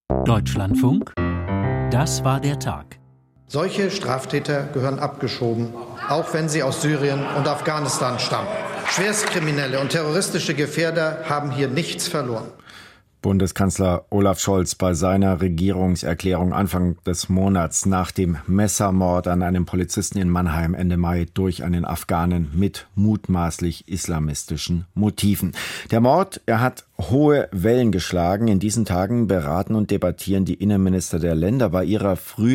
Deutschlandfunk, das war der Tag. Solche Straftäter gehören abgeschoben, auch wenn sie aus Syrien und Afghanistan stammen. Schwerstkriminelle und terroristische Gefährder haben hier nichts verloren. Bundeskanzler Olaf Scholz bei seiner Regierungserklärung Anfang des Monats nach dem Messermord an einem Polizisten in Mannheim Ende Mai durch einen Afghanen mit mutmaßlich islamistischen Motiven. Der Mord, er hat hohe Wellen geschlagen. In diesen Tagen beraten und debattieren die Innenminister der Länder bei ihrer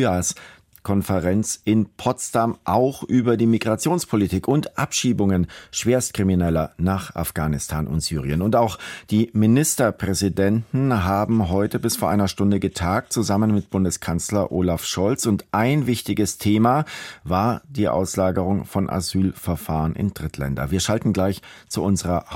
Frühjahrskonferenz in Potsdam auch über die Migrationspolitik und Abschiebungen Schwerstkrimineller nach Afghanistan und Syrien. Und auch die Ministerpräsidenten haben heute bis vor einer Stunde getagt, zusammen mit Bundeskanzler Olaf Scholz. Und ein wichtiges Thema war die Auslagerung von Asylverfahren in Drittländer. Wir schalten gleich zu unserer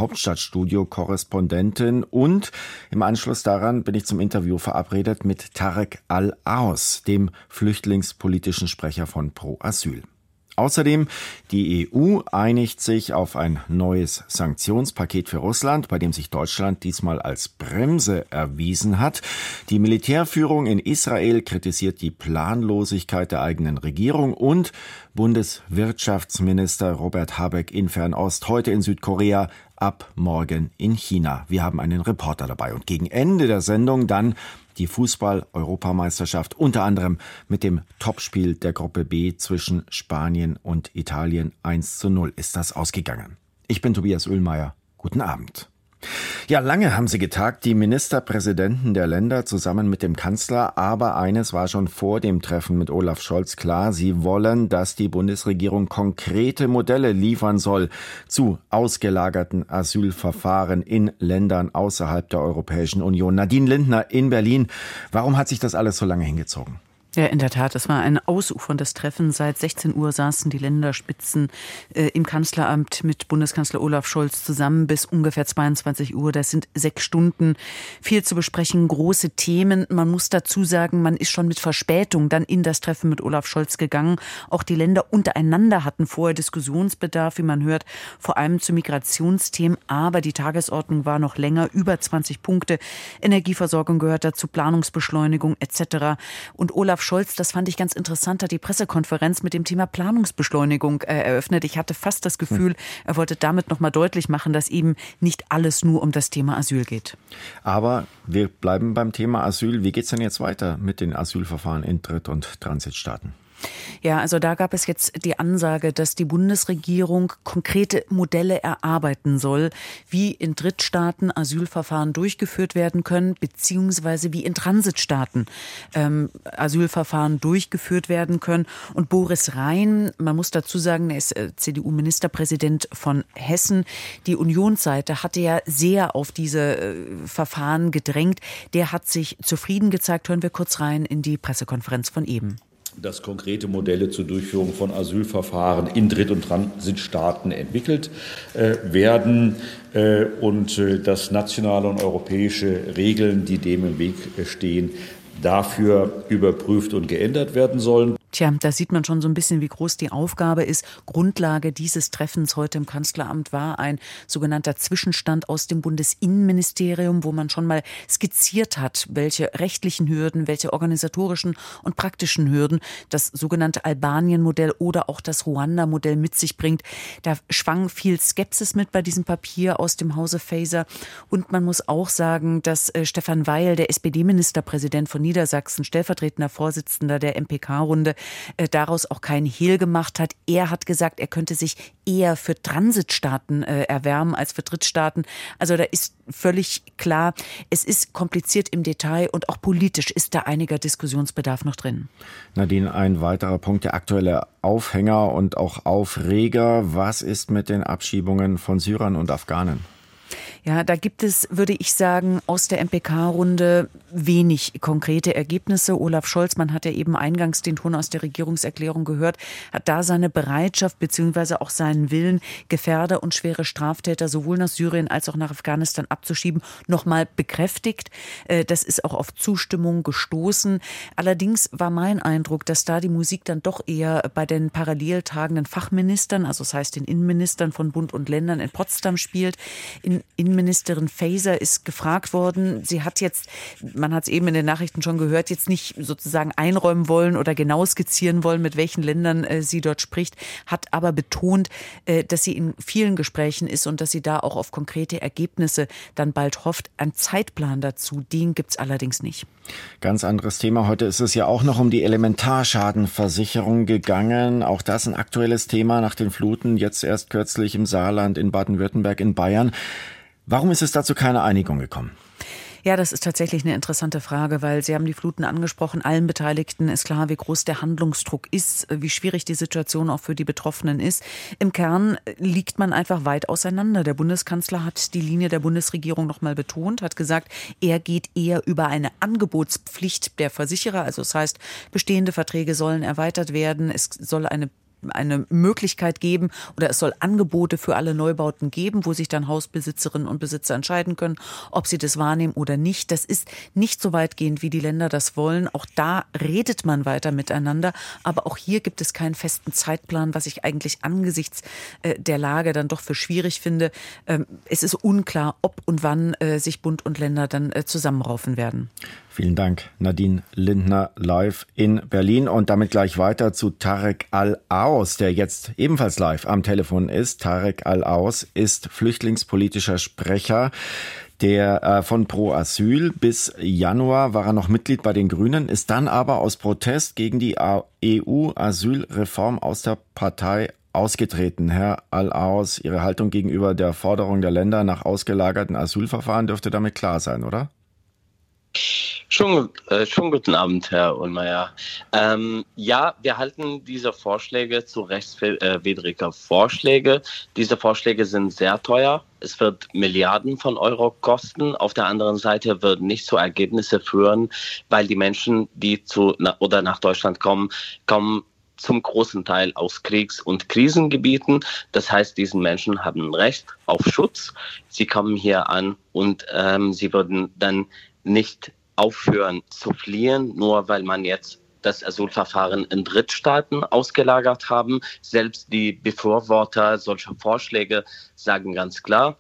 Hauptstadtstudio-Korrespondentin und im Anschluss daran bin ich zum Interview verabredet mit Tarek Al-Aus, dem Flüchtlingspolitischen Sprecher von Pro Asyl. Außerdem, die EU einigt sich auf ein neues Sanktionspaket für Russland, bei dem sich Deutschland diesmal als Bremse erwiesen hat. Die Militärführung in Israel kritisiert die Planlosigkeit der eigenen Regierung und Bundeswirtschaftsminister Robert Habeck in Fernost, heute in Südkorea, ab morgen in China. Wir haben einen Reporter dabei und gegen Ende der Sendung dann die Fußball-Europameisterschaft, unter anderem mit dem Topspiel der Gruppe B zwischen Spanien und Italien. 1:0 ist das ausgegangen. Ich bin Tobias Oehlmeier. Guten Abend. Ja, lange haben sie getagt, die Ministerpräsidenten der Länder zusammen mit dem Kanzler. Aber eines war schon vor dem Treffen mit Olaf Scholz klar. Sie wollen, dass die Bundesregierung konkrete Modelle liefern soll zu ausgelagerten Asylverfahren in Ländern außerhalb der Europäischen Union. Nadine Lindner in Berlin. Warum hat sich das alles so lange hingezogen? Ja, in der Tat, es war ein ausuferndes Treffen. Seit 16 Uhr saßen die Länderspitzen im Kanzleramt mit Bundeskanzler Olaf Scholz zusammen bis ungefähr 22 Uhr. Das sind 6 Stunden. Viel zu besprechen, große Themen. Man muss dazu sagen, man ist schon mit Verspätung dann in das Treffen mit Olaf Scholz gegangen. Auch die Länder untereinander hatten vorher Diskussionsbedarf, wie man hört, vor allem zu Migrationsthemen. Aber die Tagesordnung war noch länger, über 20 Punkte. Energieversorgung gehört dazu, Planungsbeschleunigung etc. Und Olaf Scholz, das fand ich ganz interessant, hat die Pressekonferenz mit dem Thema Planungsbeschleunigung eröffnet. Ich hatte fast das Gefühl, er wollte damit noch mal deutlich machen, dass eben nicht alles nur um das Thema Asyl geht. Aber wir bleiben beim Thema Asyl. Wie geht es denn jetzt weiter mit den Asylverfahren in Dritt- und Transitstaaten? Ja, also da gab es jetzt die Ansage, dass die Bundesregierung konkrete Modelle erarbeiten soll, wie in Drittstaaten Asylverfahren durchgeführt werden können, beziehungsweise wie in Transitstaaten Asylverfahren durchgeführt werden können. Und Boris Rhein, man muss dazu sagen, er ist CDU-Ministerpräsident von Hessen. Die Unionsseite hatte ja sehr auf diese Verfahren gedrängt. Der hat sich zufrieden gezeigt. Hören wir kurz rein in die Pressekonferenz von eben. Dass konkrete Modelle zur Durchführung von Asylverfahren in Dritt- und Transitstaaten entwickelt werden und dass nationale und europäische Regeln, die dem im Weg stehen, dafür überprüft und geändert werden sollen. Tja, da sieht man schon so ein bisschen, wie groß die Aufgabe ist. Grundlage dieses Treffens heute im Kanzleramt war ein sogenannter Zwischenstand aus dem Bundesinnenministerium, wo man schon mal skizziert hat, welche rechtlichen Hürden, welche organisatorischen und praktischen Hürden das sogenannte Albanien-Modell oder auch das Ruanda-Modell mit sich bringt. Da schwang viel Skepsis mit bei diesem Papier aus dem Hause Faeser. Und man muss auch sagen, dass Stefan Weil, der SPD-Ministerpräsident von Niedersachsen, stellvertretender Vorsitzender der MPK-Runde, daraus auch keinen Hehl gemacht hat. Er hat gesagt, er könnte sich eher für Transitstaaten erwärmen als für Drittstaaten. Also da ist völlig klar, es ist kompliziert im Detail und auch politisch ist da einiger Diskussionsbedarf noch drin. Nadine, ein weiterer Punkt, der aktuelle Aufhänger und auch Aufreger. Was ist mit den Abschiebungen von Syrern und Afghanen? Ja, da gibt es, würde ich sagen, aus der MPK-Runde wenig konkrete Ergebnisse. Olaf Scholz, man hat ja eben eingangs den Ton aus der Regierungserklärung gehört, hat da seine Bereitschaft bzw. auch seinen Willen, Gefährder und schwere Straftäter sowohl nach Syrien als auch nach Afghanistan abzuschieben, nochmal bekräftigt. Das ist auch auf Zustimmung gestoßen. Allerdings war mein Eindruck, dass da die Musik dann doch eher bei den parallel tagenden Fachministern, also das heißt den Innenministern von Bund und Ländern in Potsdam spielt. In Innenministerin Faeser ist gefragt worden. Sie hat jetzt, man hat es eben in den Nachrichten schon gehört, jetzt nicht sozusagen einräumen wollen oder genau skizzieren wollen, mit welchen Ländern sie dort spricht, hat aber betont, dass sie in vielen Gesprächen ist und dass sie da auch auf konkrete Ergebnisse dann bald hofft. Ein Zeitplan dazu, den gibt es allerdings nicht. Ganz anderes Thema. Heute ist es ja auch noch um die Elementarschadenversicherung gegangen. Auch das ein aktuelles Thema nach den Fluten, jetzt erst kürzlich im Saarland, in Baden-Württemberg, in Bayern. Warum ist es dazu keine Einigung gekommen? Ja, das ist tatsächlich eine interessante Frage, weil Sie haben die Fluten angesprochen. Allen Beteiligten ist klar, wie groß der Handlungsdruck ist, wie schwierig die Situation auch für die Betroffenen ist. Im Kern liegt man einfach weit auseinander. Der Bundeskanzler hat die Linie der Bundesregierung noch mal betont, hat gesagt, er geht eher über eine Angebotspflicht der Versicherer. Also das heißt, bestehende Verträge sollen erweitert werden. Es soll eine Möglichkeit geben oder es soll Angebote für alle Neubauten geben, wo sich dann Hausbesitzerinnen und Besitzer entscheiden können, ob sie das wahrnehmen oder nicht. Das ist nicht so weitgehend, wie die Länder das wollen. Auch da redet man weiter miteinander. Aber auch hier gibt es keinen festen Zeitplan, was ich eigentlich angesichts der Lage dann doch für schwierig finde. Es ist unklar, ob und wann sich Bund und Länder dann zusammenraufen werden. Vielen Dank, Nadine Lindner, live in Berlin. Und damit gleich weiter zu Tarek Al-Aouz, der jetzt ebenfalls live am Telefon ist. Tarek Al-Aouz ist flüchtlingspolitischer Sprecher der von Pro Asyl. Bis Januar war er noch Mitglied bei den Grünen, ist dann aber aus Protest gegen die EU-Asylreform aus der Partei ausgetreten. Herr Al-Aouz, Ihre Haltung gegenüber der Forderung der Länder nach ausgelagerten Asylverfahren dürfte damit klar sein, oder? Schon guten Abend, Herr Ullmeier. Ja, wir halten diese Vorschläge zu rechtswidriger Vorschläge. Diese Vorschläge sind sehr teuer. Es wird Milliarden von Euro kosten. Auf der anderen Seite wird nicht zu Ergebnissen führen, weil die Menschen, die nach Deutschland kommen zum großen Teil aus Kriegs- und Krisengebieten. Das heißt, diese Menschen haben ein Recht auf Schutz. Sie kommen hier an und sie würden dann nicht aufhören zu fliehen, nur weil man jetzt das Asylverfahren in Drittstaaten ausgelagert haben. Selbst die Befürworter solcher Vorschläge sagen ganz klar,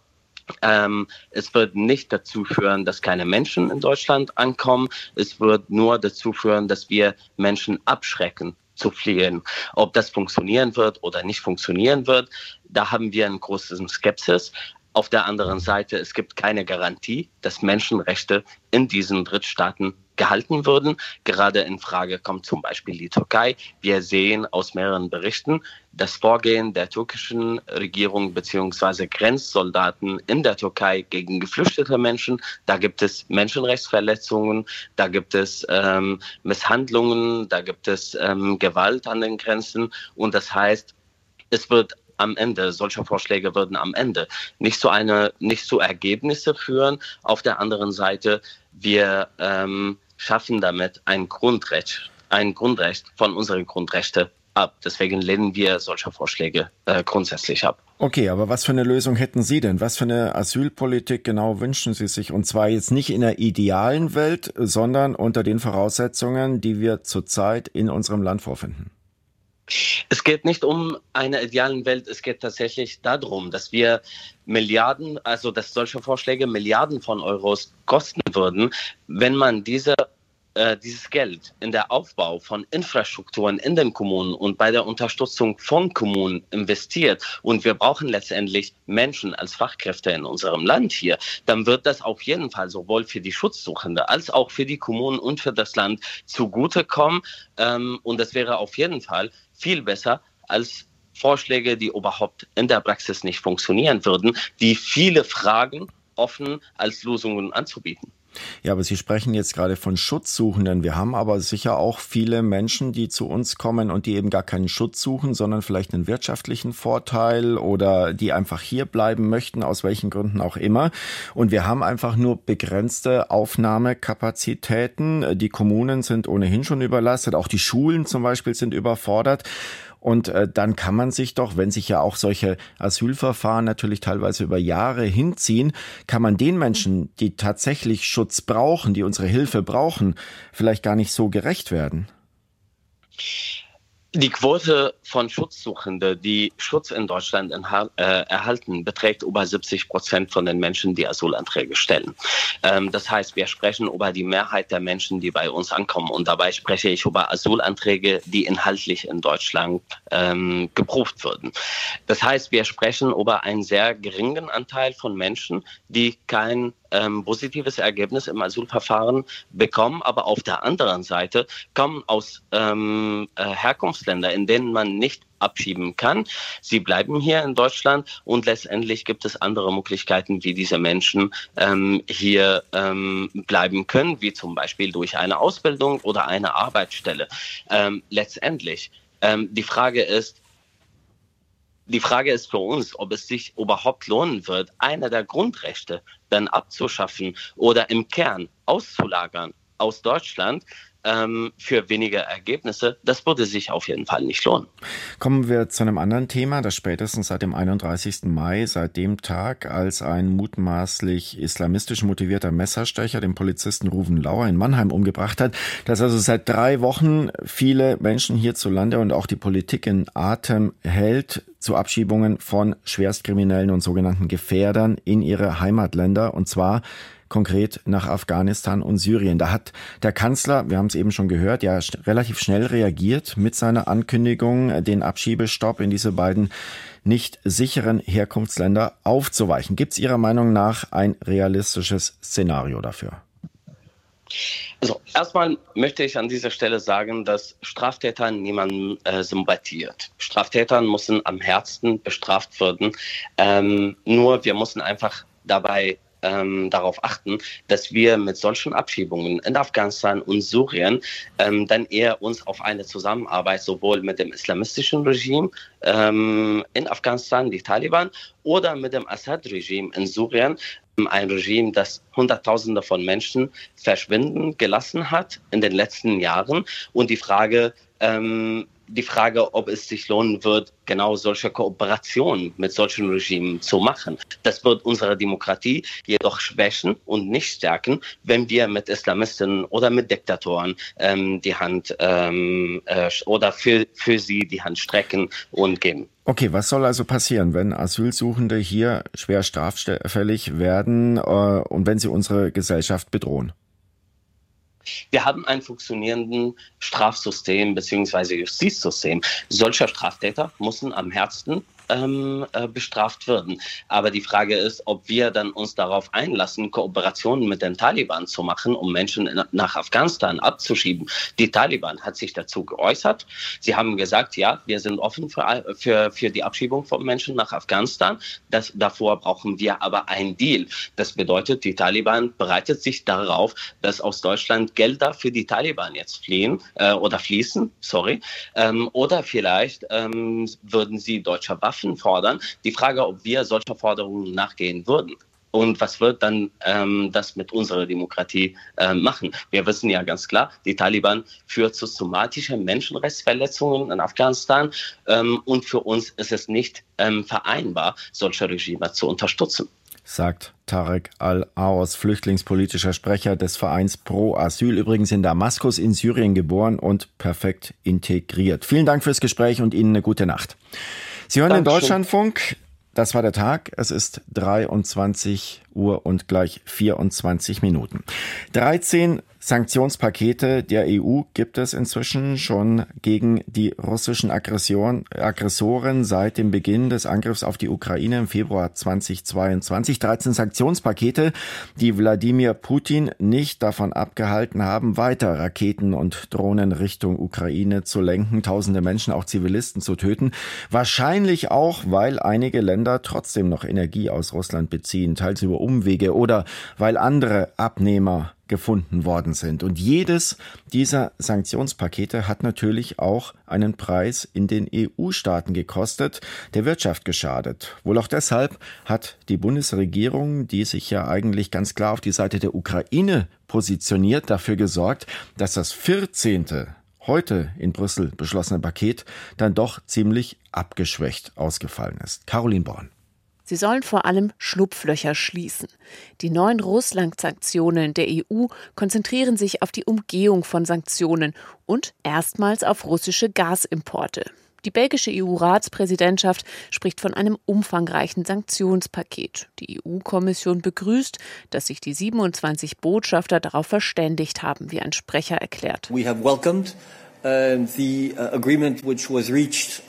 es wird nicht dazu führen, dass keine Menschen in Deutschland ankommen. Es wird nur dazu führen, dass wir Menschen abschrecken zu fliehen. Ob das funktionieren wird oder nicht funktionieren wird, da haben wir einen großen Skepsis. Auf der anderen Seite, es gibt keine Garantie, dass Menschenrechte in diesen Drittstaaten gehalten würden. Gerade in Frage kommt zum Beispiel die Türkei. Wir sehen aus mehreren Berichten das Vorgehen der türkischen Regierung bzw. Grenzsoldaten in der Türkei gegen geflüchtete Menschen. Da gibt es Menschenrechtsverletzungen, da gibt es Misshandlungen, da gibt es Gewalt an den Grenzen. Und das heißt, es wird am Ende, solche Vorschläge würden am Ende nicht zu Ergebnisse führen. Auf der anderen Seite, wir schaffen damit ein Grundrecht von unseren Grundrechten ab. Deswegen lehnen wir solche Vorschläge grundsätzlich ab. Okay, aber was für eine Lösung hätten Sie denn? Was für eine Asylpolitik genau wünschen Sie sich? Und zwar jetzt nicht in der idealen Welt, sondern unter den Voraussetzungen, die wir zurzeit in unserem Land vorfinden. Es geht nicht um eine ideale Welt, es geht tatsächlich darum, dass wir dass solche Vorschläge Milliarden von Euros kosten würden, wenn man dieses Geld in der Aufbau von Infrastrukturen in den Kommunen und bei der Unterstützung von Kommunen investiert. Und wir brauchen letztendlich Menschen als Fachkräfte in unserem Land hier. Dann wird das auf jeden Fall sowohl für die Schutzsuchenden als auch für die Kommunen und für das Land zugutekommen. Und das wäre auf jeden Fall viel besser als Vorschläge, die überhaupt in der Praxis nicht funktionieren würden, die viele Fragen offen als Lösungen anzubieten. Ja, aber Sie sprechen jetzt gerade von Schutzsuchenden. Wir haben aber sicher auch viele Menschen, die zu uns kommen und die eben gar keinen Schutz suchen, sondern vielleicht einen wirtschaftlichen Vorteil oder die einfach hier bleiben möchten, aus welchen Gründen auch immer. Und wir haben einfach nur begrenzte Aufnahmekapazitäten. Die Kommunen sind ohnehin schon überlastet. Auch die Schulen zum Beispiel sind überfordert. Und dann kann man sich doch, wenn sich ja auch solche Asylverfahren natürlich teilweise über Jahre hinziehen, kann man den Menschen, die tatsächlich Schutz brauchen, die unsere Hilfe brauchen, vielleicht gar nicht so gerecht werden. Die Quote von Schutzsuchenden, die Schutz in Deutschland erhalten, beträgt über 70% von den Menschen, die Asylanträge stellen. Das heißt, wir sprechen über die Mehrheit der Menschen, die bei uns ankommen. Und dabei spreche ich über Asylanträge, die inhaltlich in Deutschland geprüft würden. Das heißt, wir sprechen über einen sehr geringen Anteil von Menschen, die kein positives Ergebnis im Asylverfahren bekommen, aber auf der anderen Seite kommen aus Herkunftsländern, in denen man nicht abschieben kann. Sie bleiben hier in Deutschland und letztendlich gibt es andere Möglichkeiten, wie diese Menschen hier bleiben können, wie zum Beispiel durch eine Ausbildung oder eine Arbeitsstelle. Letztendlich, die Frage ist für uns, ob es sich überhaupt lohnen wird, einer der Grundrechte dann abzuschaffen oder im Kern auszulagern aus Deutschland für weniger Ergebnisse. Das würde sich auf jeden Fall nicht lohnen. Kommen wir zu einem anderen Thema, das spätestens seit dem 31. Mai, seit dem Tag, als ein mutmaßlich islamistisch motivierter Messerstecher den Polizisten Ruven Lauer in Mannheim umgebracht hat, dass also seit 3 Wochen viele Menschen hierzulande und auch die Politik in Atem hält zu Abschiebungen von Schwerstkriminellen und sogenannten Gefährdern in ihre Heimatländer, und zwar konkret nach Afghanistan und Syrien. Da hat der Kanzler, wir haben es eben schon gehört, ja relativ schnell reagiert mit seiner Ankündigung, den Abschiebestopp in diese beiden nicht sicheren Herkunftsländer aufzuweichen. Gibt es Ihrer Meinung nach ein realistisches Szenario dafür? Also erstmal möchte ich an dieser Stelle sagen, dass Straftäter niemanden sympathiert. Straftäter müssen am härtesten bestraft werden. Nur wir müssen einfach dabei darauf achten, dass wir mit solchen Abschiebungen in Afghanistan und Syrien dann eher uns auf eine Zusammenarbeit sowohl mit dem islamistischen Regime in Afghanistan, die Taliban, oder mit dem Assad-Regime in Syrien, ein Regime, das Hunderttausende von Menschen verschwinden gelassen hat in den letzten Jahren. Und die Frage, ob es sich lohnen wird, genau solche Kooperationen mit solchen Regimen zu machen. Das wird unsere Demokratie jedoch schwächen und nicht stärken, wenn wir mit Islamisten oder mit Diktatoren die Hand oder für sie die Hand strecken und geben. Okay, was soll also passieren, wenn Asylsuchende hier schwer straffällig werden und wenn sie unsere Gesellschaft bedrohen? Wir haben ein funktionierendes Strafsystem bzw. Justizsystem. Solche Straftäter müssen am härtesten bestraft werden. Aber die Frage ist, ob wir dann uns darauf einlassen, Kooperationen mit den Taliban zu machen, um Menschen nach Afghanistan abzuschieben. Die Taliban hat sich dazu geäußert. Sie haben gesagt, ja, wir sind offen für die Abschiebung von Menschen nach Afghanistan. Davor brauchen wir aber einen Deal. Das bedeutet, die Taliban bereitet sich darauf, dass aus Deutschland Gelder für die Taliban jetzt fließen. Oder vielleicht würden sie deutsche Waffen fordern. Die Frage, ob wir solcher Forderungen nachgehen würden. Und was wird dann das mit unserer Demokratie machen? Wir wissen ja ganz klar, die Taliban führt systematische Menschenrechtsverletzungen in Afghanistan. Und für uns ist es nicht vereinbar, solche Regime zu unterstützen. Sagt Tarek Al-Aouz, flüchtlingspolitischer Sprecher des Vereins Pro Asyl, übrigens in Damaskus in Syrien geboren und perfekt integriert. Vielen Dank fürs Gespräch und Ihnen eine gute Nacht. Sie hören den Deutschlandfunk. Das war der Tag. Es ist 23 Uhr und gleich 24 Minuten. 13 Sanktionspakete der EU gibt es inzwischen schon gegen die russischen Aggressoren seit dem Beginn des Angriffs auf die Ukraine im Februar 2022. 13 Sanktionspakete, die Wladimir Putin nicht davon abgehalten haben, weiter Raketen und Drohnen Richtung Ukraine zu lenken, tausende Menschen, auch Zivilisten, zu töten. Wahrscheinlich auch, weil einige Länder trotzdem noch Energie aus Russland beziehen, teils über Umwege oder weil andere Abnehmer gefunden worden sind. Und jedes dieser Sanktionspakete hat natürlich auch einen Preis in den EU-Staaten gekostet, der Wirtschaft geschadet. Wohl auch deshalb hat die Bundesregierung, die sich ja eigentlich ganz klar auf die Seite der Ukraine positioniert, dafür gesorgt, dass das 14. heute in Brüssel beschlossene Paket dann doch ziemlich abgeschwächt ausgefallen ist. Caroline Born. Sie sollen vor allem Schlupflöcher schließen. Die neuen Russland-Sanktionen der EU konzentrieren sich auf die Umgehung von Sanktionen und erstmals auf russische Gasimporte. Die belgische EU-Ratspräsidentschaft spricht von einem umfangreichen Sanktionspaket. Die EU-Kommission begrüßt, dass sich die 27 Botschafter darauf verständigt haben, wie ein Sprecher erklärt. We have welcomed the agreement which was reached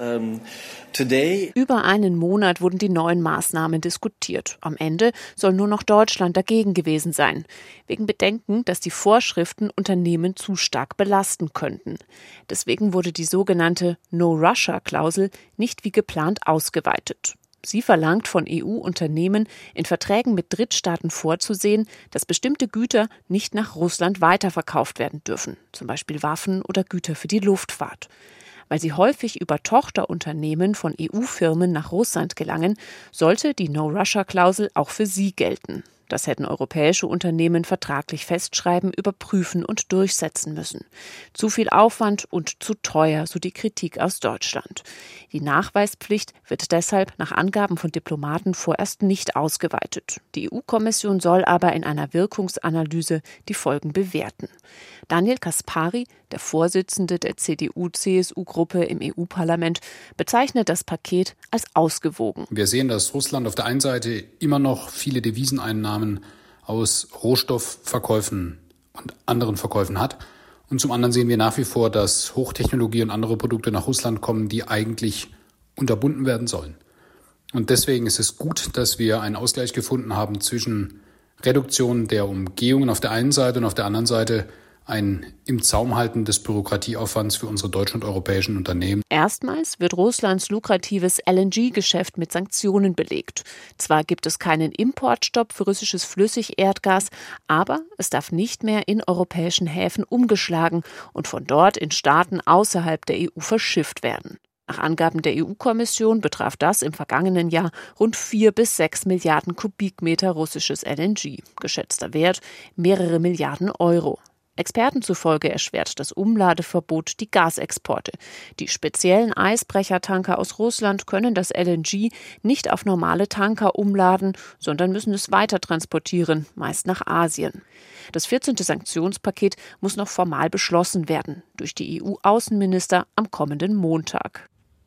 today. Über einen Monat wurden die neuen Maßnahmen diskutiert. Am Ende soll nur noch Deutschland dagegen gewesen sein, wegen Bedenken, dass die Vorschriften Unternehmen zu stark belasten könnten. Deswegen wurde die sogenannte No-Russia-Klausel nicht wie geplant ausgeweitet. Sie verlangt von EU-Unternehmen, in Verträgen mit Drittstaaten vorzusehen, dass bestimmte Güter nicht nach Russland weiterverkauft werden dürfen, zum Beispiel Waffen oder Güter für die Luftfahrt. Weil sie häufig über Tochterunternehmen von EU-Firmen nach Russland gelangen, sollte die No-Russia-Klausel auch für sie gelten. Das hätten europäische Unternehmen vertraglich festschreiben, überprüfen und durchsetzen müssen. Zu viel Aufwand und zu teuer, so die Kritik aus Deutschland. Die Nachweispflicht wird deshalb nach Angaben von Diplomaten vorerst nicht ausgeweitet. Die EU-Kommission soll aber in einer Wirkungsanalyse die Folgen bewerten. Daniel Caspary, der Vorsitzende der CDU-CSU-Gruppe im EU-Parlament, bezeichnet das Paket als ausgewogen. Wir sehen, dass Russland auf der einen Seite immer noch viele Deviseneinnahmen aus Rohstoffverkäufen und anderen Verkäufen hat. Und zum anderen sehen wir nach wie vor, dass Hochtechnologie und andere Produkte nach Russland kommen, die eigentlich unterbunden werden sollen. Und deswegen ist es gut, dass wir einen Ausgleich gefunden haben zwischen Reduktion der Umgehungen auf der einen Seite und auf der anderen Seite ein im Zaum halten des Bürokratieaufwands für unsere deutschen und europäischen Unternehmen. Erstmals wird Russlands lukratives LNG-Geschäft mit Sanktionen belegt. Zwar gibt es keinen Importstopp für russisches Flüssigerdgas, aber es darf nicht mehr in europäischen Häfen umgeschlagen und von dort in Staaten außerhalb der EU verschifft werden. Nach Angaben der EU-Kommission betraf das im vergangenen Jahr rund 4 bis 6 Milliarden Kubikmeter russisches LNG. Geschätzter Wert mehrere Milliarden Euro. Experten zufolge erschwert das Umladeverbot die Gasexporte. Die speziellen Eisbrechertanker aus Russland können das LNG nicht auf normale Tanker umladen, sondern müssen es weiter transportieren, meist nach Asien. Das 14. Sanktionspaket muss noch formal beschlossen werden durch die EU-Außenminister am kommenden Montag.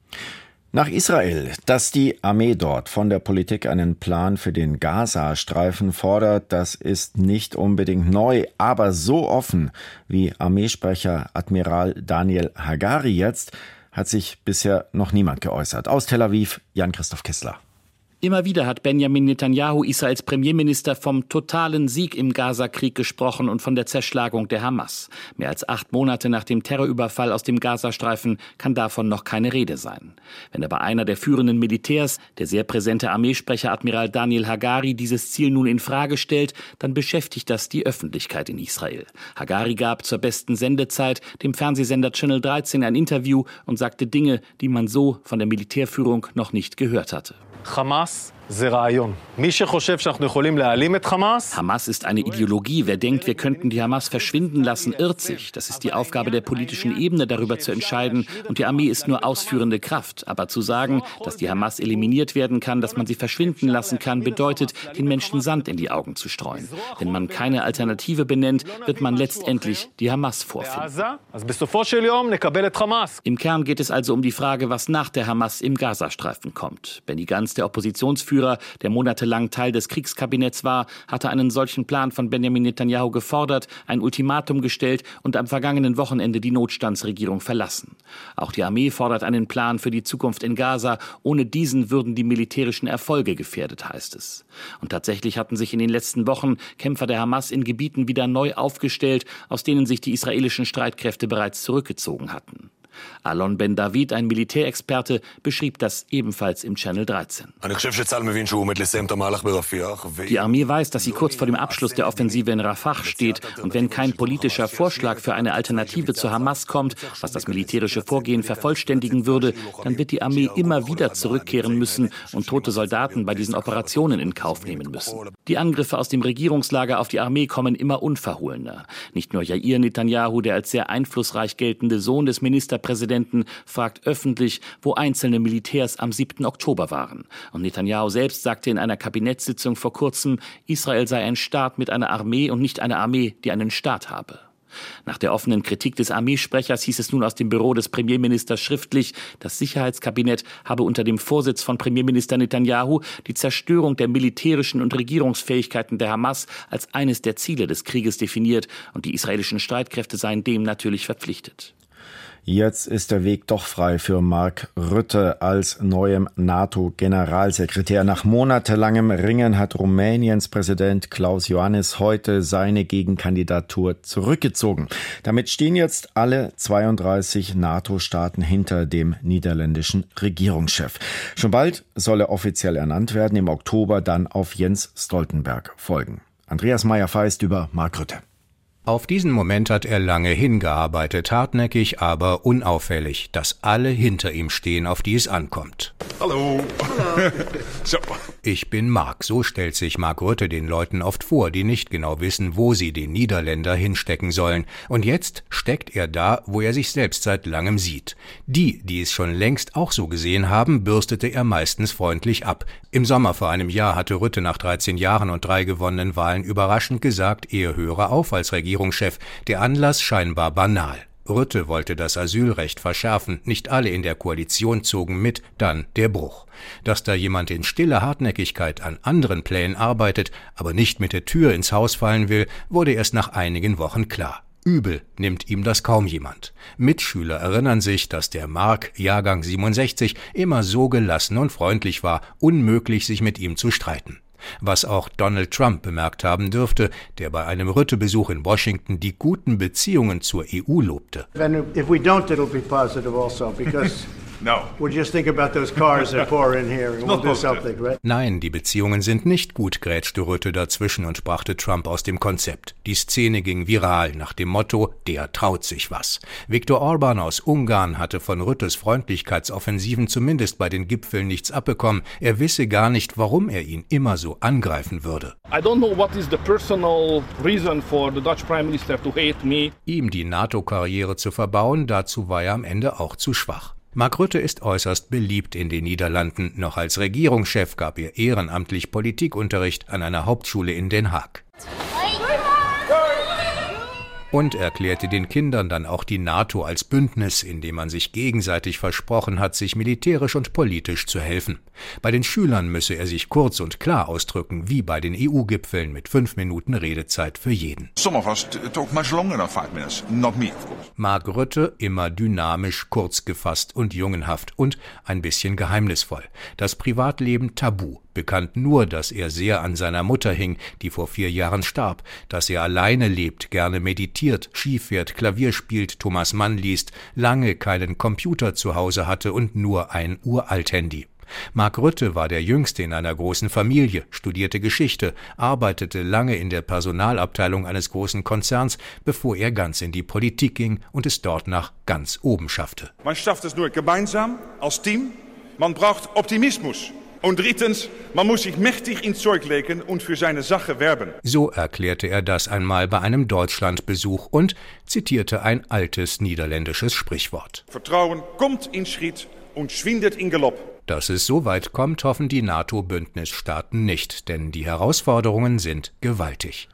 Nach Israel, dass die Armee dort von der Politik einen Plan für den Gazastreifen fordert, das ist nicht unbedingt neu, aber so offen wie Armeesprecher Admiral Daniel Hagari jetzt, hat sich bisher noch niemand geäußert. Aus Tel Aviv, Jan-Christoph Kessler. Immer wieder hat Benjamin Netanyahu, Israels Premierminister, vom totalen Sieg im Gazakrieg gesprochen und von der Zerschlagung der Hamas. Mehr als 8 Monate nach dem Terrorüberfall aus dem Gazastreifen kann davon noch keine Rede sein. Wenn aber einer der führenden Militärs, der sehr präsente Armeesprecher Admiral Daniel Hagari, dieses Ziel nun in Frage stellt, dann beschäftigt das die Öffentlichkeit in Israel. Hagari gab zur besten Sendezeit dem Fernsehsender Channel 13 ein Interview und sagte Dinge, die man so von der Militärführung noch nicht gehört hatte. Hamas Hamas ist eine Ideologie. Wer denkt, wir könnten die Hamas verschwinden lassen, irrt sich. Das ist die Aufgabe der politischen Ebene, darüber zu entscheiden. Und die Armee ist nur ausführende Kraft. Aber zu sagen, dass die Hamas eliminiert werden kann, dass man sie verschwinden lassen kann, bedeutet, den Menschen Sand in die Augen zu streuen. Wenn man keine Alternative benennt, wird man letztendlich die Hamas vorfinden. Im Kern geht es also um die Frage, was nach der Hamas im Gazastreifen kommt. Benny Gantz, der Oppositionsführer, der monatelang Teil des Kriegskabinetts war, hatte einen solchen Plan von Benjamin Netanyahu gefordert, ein Ultimatum gestellt und am vergangenen Wochenende die Notstandsregierung verlassen. Auch die Armee fordert einen Plan für die Zukunft in Gaza. Ohne diesen würden die militärischen Erfolge gefährdet, heißt es. Und tatsächlich hatten sich in den letzten Wochen Kämpfer der Hamas in Gebieten wieder neu aufgestellt, aus denen sich die israelischen Streitkräfte bereits zurückgezogen hatten. Alon Ben David, ein Militärexperte, beschrieb das ebenfalls im Channel 13. Die Armee weiß, dass sie kurz vor dem Abschluss der Offensive in Rafah steht. Und wenn kein politischer Vorschlag für eine Alternative zur Hamas kommt, was das militärische Vorgehen vervollständigen würde, dann wird die Armee immer wieder zurückkehren müssen und tote Soldaten bei diesen Operationen in Kauf nehmen müssen. Die Angriffe aus dem Regierungslager auf die Armee kommen immer unverhohlener. Nicht nur Jair Netanyahu, der als sehr einflussreich geltende Sohn des Ministerpräsidenten Ministerpräsidenten fragt öffentlich, wo einzelne Militärs am 7. Oktober waren. Und Netanyahu selbst sagte in einer Kabinettssitzung vor kurzem, Israel sei ein Staat mit einer Armee und nicht eine Armee, die einen Staat habe. Nach der offenen Kritik des Armeesprechers hieß es nun aus dem Büro des Premierministers schriftlich, das Sicherheitskabinett habe unter dem Vorsitz von Premierminister Netanyahu die Zerstörung der militärischen und Regierungsfähigkeiten der Hamas als eines der Ziele des Krieges definiert und die israelischen Streitkräfte seien dem natürlich verpflichtet. Jetzt ist der Weg doch frei für Mark Rutte als neuem NATO-Generalsekretär. Nach monatelangem Ringen hat Rumäniens Präsident Klaus Iohannis heute seine Gegenkandidatur zurückgezogen. Damit stehen jetzt alle 32 NATO-Staaten hinter dem niederländischen Regierungschef. Schon bald soll er offiziell ernannt werden, im Oktober dann auf Jens Stoltenberg folgen. Andreas Meyer-Feist über Mark Rutte. Auf diesen Moment hat er lange hingearbeitet, hartnäckig, aber unauffällig, dass alle hinter ihm stehen, auf die es ankommt. Hallo. So. Ich bin Mark, so stellt sich Mark Rutte den Leuten oft vor, die nicht genau wissen, wo sie den Niederländer hinstecken sollen. Und jetzt steckt er da, wo er sich selbst seit langem sieht. Die es schon längst auch so gesehen haben, bürstete er meistens freundlich ab. Im Sommer vor einem Jahr hatte Rutte nach 13 Jahren und 3 gewonnenen Wahlen überraschend gesagt, er höre auf als Regierungschef. Der Anlass scheinbar banal. Rutte wollte das Asylrecht verschärfen, nicht alle in der Koalition zogen mit, dann der Bruch. Dass da jemand in stiller Hartnäckigkeit an anderen Plänen arbeitet, aber nicht mit der Tür ins Haus fallen will, wurde erst nach einigen Wochen klar. Übel nimmt ihm das kaum jemand. Mitschüler erinnern sich, dass der Mark, Jahrgang 67, immer so gelassen und freundlich war, unmöglich sich mit ihm zu streiten. Was auch Donald Trump bemerkt haben dürfte, der bei einem Rutte-Besuch in Washington die guten Beziehungen zur EU lobte. If we don't, it'll be positive also, because we'll just think about those cars that pour in here and we'll do something, right? Nein, die Beziehungen sind nicht gut, grätschte Rutte dazwischen und brachte Trump aus dem Konzept. Die Szene ging viral nach dem Motto, der traut sich was. Viktor Orbán aus Ungarn hatte von Ruttes Freundlichkeitsoffensiven zumindest bei den Gipfeln nichts abbekommen. Er wisse gar nicht, warum er ihn immer so angreifen würde. I don't know what is the personal reason for the Dutch Prime Minister to hate me. Ihm die NATO-Karriere zu verbauen, dazu war er am Ende auch zu schwach. Mark Rutte ist äußerst beliebt in den Niederlanden. Noch als Regierungschef gab er ehrenamtlich Politikunterricht an einer Hauptschule in Den Haag. Und erklärte den Kindern dann auch die NATO als Bündnis, in dem man sich gegenseitig versprochen hat, sich militärisch und politisch zu helfen. Bei den Schülern müsse er sich kurz und klar ausdrücken, wie bei den EU-Gipfeln mit 5 Minuten Redezeit für jeden. Mark Rutte immer dynamisch, kurz gefasst und jungenhaft und ein bisschen geheimnisvoll. Das Privatleben tabu. Bekannt nur, dass er sehr an seiner Mutter hing, die vor 4 Jahren starb, dass er alleine lebt, gerne meditiert, Ski fährt, Klavier spielt, Thomas Mann liest, lange keinen Computer zu Hause hatte und nur ein Uralt-Handy. Mark Rutte war der Jüngste in einer großen Familie, studierte Geschichte, arbeitete lange in der Personalabteilung eines großen Konzerns, bevor er ganz in die Politik ging und es dort nach ganz oben schaffte. Man schafft es nur gemeinsam, als Team. Man braucht Optimismus. Und drittens, man muss sich mächtig ins Zeug legen und für seine Sache werben. So erklärte er das einmal bei einem Deutschlandbesuch und zitierte ein altes niederländisches Sprichwort. Vertrauen kommt in Schritt und schwindet in Galopp. Dass es so weit kommt, hoffen die NATO-Bündnisstaaten nicht, denn die Herausforderungen sind gewaltig.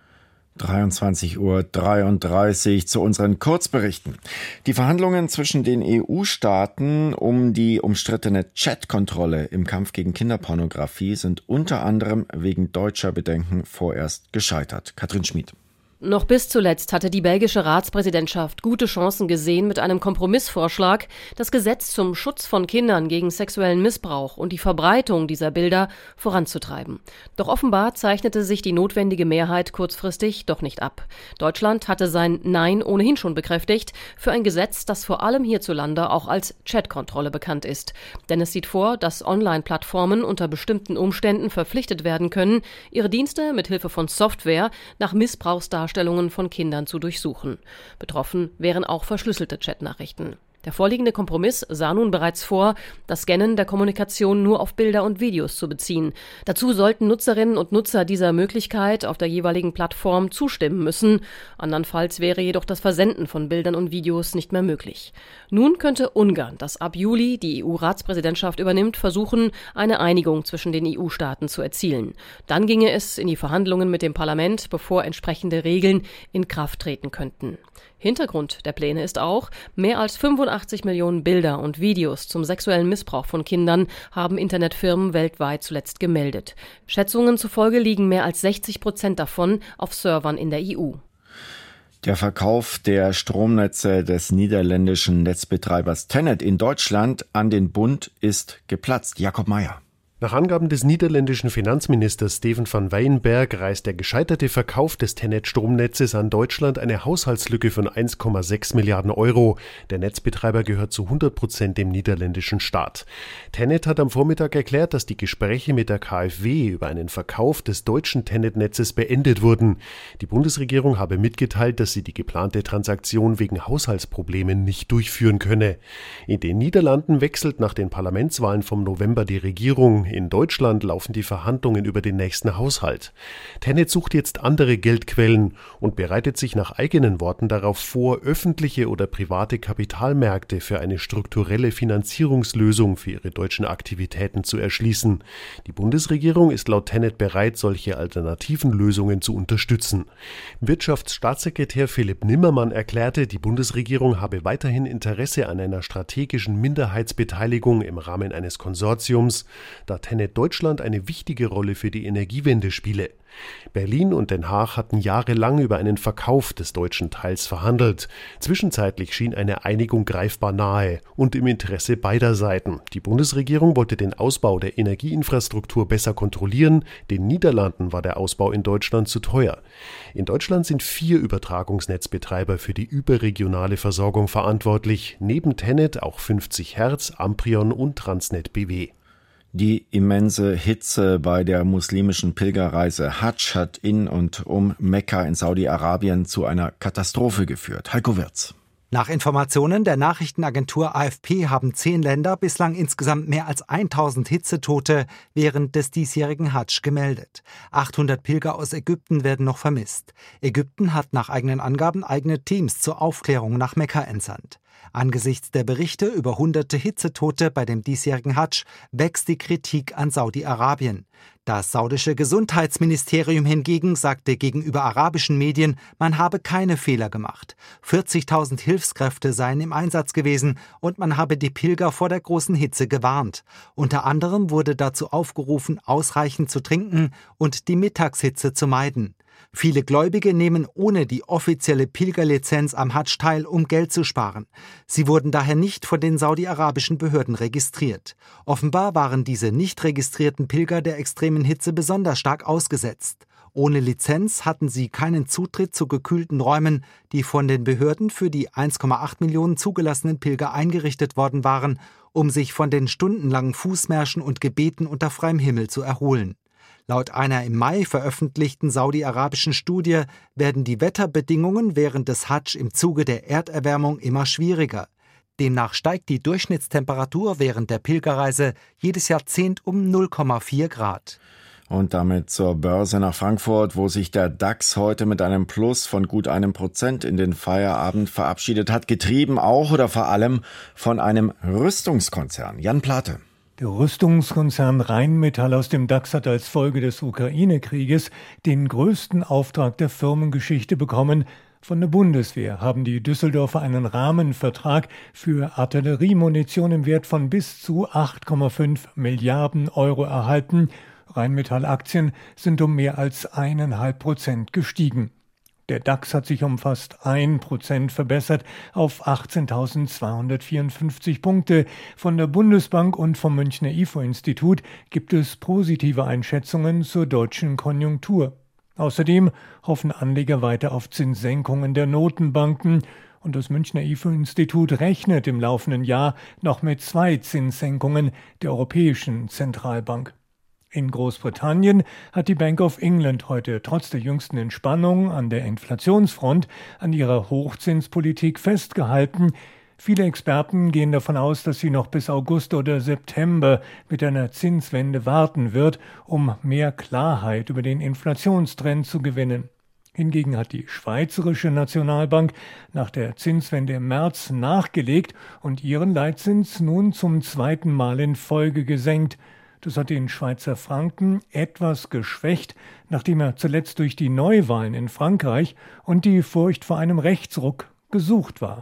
23:33 Uhr zu unseren Kurzberichten. Die Verhandlungen zwischen den EU-Staaten um die umstrittene Chat-Kontrolle im Kampf gegen Kinderpornografie sind unter anderem wegen deutscher Bedenken vorerst gescheitert. Katrin Schmid. Noch bis zuletzt hatte die belgische Ratspräsidentschaft gute Chancen gesehen, mit einem Kompromissvorschlag das Gesetz zum Schutz von Kindern gegen sexuellen Missbrauch und die Verbreitung dieser Bilder voranzutreiben. Doch offenbar zeichnete sich die notwendige Mehrheit kurzfristig doch nicht ab. Deutschland hatte sein Nein ohnehin schon bekräftigt für ein Gesetz, das vor allem hierzulande auch als Chatkontrolle bekannt ist. Denn es sieht vor, dass Online-Plattformen unter bestimmten Umständen verpflichtet werden können, ihre Dienste mit Hilfe von Software nach Missbrauchsdarstellungen von Kindern zu durchsuchen. Betroffen wären auch verschlüsselte Chatnachrichten. Der vorliegende Kompromiss sah nun bereits vor, das Scannen der Kommunikation nur auf Bilder und Videos zu beziehen. Dazu sollten Nutzerinnen und Nutzer dieser Möglichkeit auf der jeweiligen Plattform zustimmen müssen. Andernfalls wäre jedoch das Versenden von Bildern und Videos nicht mehr möglich. Nun könnte Ungarn, das ab Juli die EU-Ratspräsidentschaft übernimmt, versuchen, eine Einigung zwischen den EU-Staaten zu erzielen. Dann ginge es in die Verhandlungen mit dem Parlament, bevor entsprechende Regeln in Kraft treten könnten. Hintergrund der Pläne ist auch, mehr als 85 Millionen Bilder und Videos zum sexuellen Missbrauch von Kindern haben Internetfirmen weltweit zuletzt gemeldet. Schätzungen zufolge liegen mehr als 60% davon auf Servern in der EU. Der Verkauf der Stromnetze des niederländischen Netzbetreibers TenneT in Deutschland an den Bund ist geplatzt. Jakob Meier. Nach Angaben des niederländischen Finanzministers Steven van Wijnberg reißt der gescheiterte Verkauf des TenneT-Stromnetzes an Deutschland eine Haushaltslücke von 1,6 Milliarden Euro. Der Netzbetreiber gehört zu 100% dem niederländischen Staat. TenneT hat am Vormittag erklärt, dass die Gespräche mit der KfW über einen Verkauf des deutschen TenneT-Netzes beendet wurden. Die Bundesregierung habe mitgeteilt, dass sie die geplante Transaktion wegen Haushaltsproblemen nicht durchführen könne. In den Niederlanden wechselt nach den Parlamentswahlen vom November die Regierung. In Deutschland laufen die Verhandlungen über den nächsten Haushalt. TenneT sucht jetzt andere Geldquellen und bereitet sich nach eigenen Worten darauf vor, öffentliche oder private Kapitalmärkte für eine strukturelle Finanzierungslösung für ihre deutschen Aktivitäten zu erschließen. Die Bundesregierung ist laut TenneT bereit, solche alternativen Lösungen zu unterstützen. Wirtschaftsstaatssekretär Philipp Nimmermann erklärte, die Bundesregierung habe weiterhin Interesse an einer strategischen Minderheitsbeteiligung im Rahmen eines Konsortiums, da TenneT Deutschland eine wichtige Rolle für die Energiewende spiele. Berlin und Den Haag hatten jahrelang über einen Verkauf des deutschen Teils verhandelt. Zwischenzeitlich schien eine Einigung greifbar nahe und im Interesse beider Seiten. Die Bundesregierung wollte den Ausbau der Energieinfrastruktur besser kontrollieren. Den Niederlanden war der Ausbau in Deutschland zu teuer. In Deutschland sind 4 Übertragungsnetzbetreiber für die überregionale Versorgung verantwortlich. Neben TenneT auch 50 Hertz, Amprion und Transnet BW. Die immense Hitze bei der muslimischen Pilgerreise Hadsch hat in und um Mekka in Saudi-Arabien zu einer Katastrophe geführt. Heiko Wirz. Nach Informationen der Nachrichtenagentur AFP haben 10 Länder bislang insgesamt mehr als 1000 Hitzetote während des diesjährigen Hadsch gemeldet. 800 Pilger aus Ägypten werden noch vermisst. Ägypten hat nach eigenen Angaben eigene Teams zur Aufklärung nach Mekka entsandt. Angesichts der Berichte über hunderte Hitzetote bei dem diesjährigen Hadsch wächst die Kritik an Saudi-Arabien. Das saudische Gesundheitsministerium hingegen sagte gegenüber arabischen Medien, man habe keine Fehler gemacht. 40.000 Hilfskräfte seien im Einsatz gewesen und man habe die Pilger vor der großen Hitze gewarnt. Unter anderem wurde dazu aufgerufen, ausreichend zu trinken und die Mittagshitze zu meiden. Viele Gläubige nehmen ohne die offizielle Pilgerlizenz am Hadsch teil, um Geld zu sparen. Sie wurden daher nicht von den saudi-arabischen Behörden registriert. Offenbar waren diese nicht registrierten Pilger der extremen Hitze besonders stark ausgesetzt. Ohne Lizenz hatten sie keinen Zutritt zu gekühlten Räumen, die von den Behörden für die 1,8 Millionen zugelassenen Pilger eingerichtet worden waren, um sich von den stundenlangen Fußmärschen und Gebeten unter freiem Himmel zu erholen. Laut einer im Mai veröffentlichten saudi-arabischen Studie werden die Wetterbedingungen während des Hadsch im Zuge der Erderwärmung immer schwieriger. Demnach steigt die Durchschnittstemperatur während der Pilgerreise jedes Jahrzehnt um 0,4 Grad. Und damit zur Börse nach Frankfurt, wo sich der DAX heute mit einem Plus von gut 1% in den Feierabend verabschiedet hat, getrieben auch oder vor allem von einem Rüstungskonzern. Jan Plate. Der Rüstungskonzern Rheinmetall aus dem DAX hat als Folge des Ukraine-Krieges den größten Auftrag der Firmengeschichte bekommen. Von der Bundeswehr haben die Düsseldorfer einen Rahmenvertrag für Artilleriemunition im Wert von bis zu 8,5 Milliarden Euro erhalten. Rheinmetall-Aktien sind um mehr als 1,5% gestiegen. Der DAX hat sich um fast 1% verbessert auf 18.254 Punkte. Von der Bundesbank und vom Münchner IFO-Institut gibt es positive Einschätzungen zur deutschen Konjunktur. Außerdem hoffen Anleger weiter auf Zinssenkungen der Notenbanken. Und das Münchner IFO-Institut rechnet im laufenden Jahr noch mit 2 Zinssenkungen der Europäischen Zentralbank. In Großbritannien hat die Bank of England heute trotz der jüngsten Entspannung an der Inflationsfront an ihrer Hochzinspolitik festgehalten. Viele Experten gehen davon aus, dass sie noch bis August oder September mit einer Zinswende warten wird, um mehr Klarheit über den Inflationstrend zu gewinnen. Hingegen hat die Schweizerische Nationalbank nach der Zinswende im März nachgelegt und ihren Leitzins nun zum zweiten Mal in Folge gesenkt. Das hat den Schweizer Franken etwas geschwächt, nachdem er zuletzt durch die Neuwahlen in Frankreich und die Furcht vor einem Rechtsruck gesucht war.